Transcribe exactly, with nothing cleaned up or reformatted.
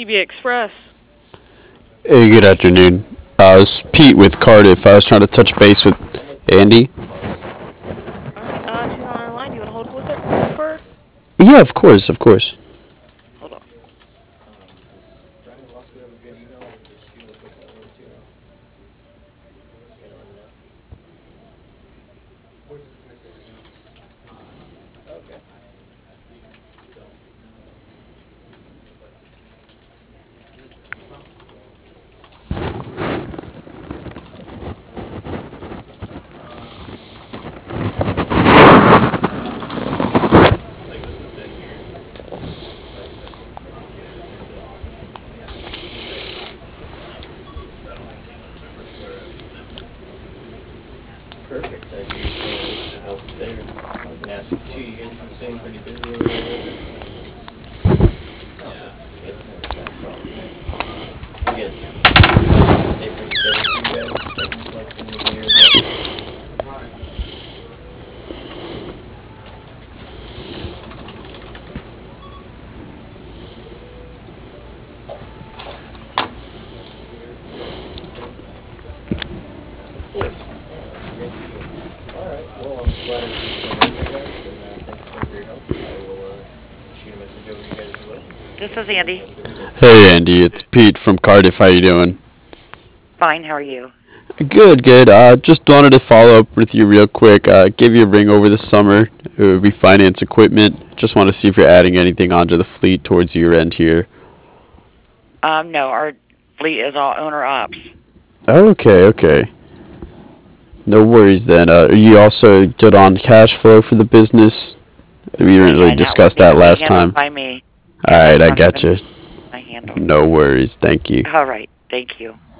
T B Express. Hey, good afternoon. Uh, it's Pete with Cardiff. I was trying to touch base with Andy. All right. Uh, she's on the line. Do you want to hold with her? For her? Yeah, of course, of course. Hold on. This is Andy. Hey, Andy, it's Pete from Cardiff. How you doing? Fine. How are you? Good, good. Uh, just wanted to follow up with you real quick. Uh, gave you a ring over the summer. Uh, refinance equipment. Just want to see if you're adding anything onto the fleet towards year end here. Um, no, our fleet is all owner ops. Okay, okay. No worries then. Uh, are you also good on cash flow for the business? We didn't really Yeah, that discuss would need that to be last handled time. by me. All Yeah, right, that's I not got something you. I handle. No worries. Thank you. All right. Thank you.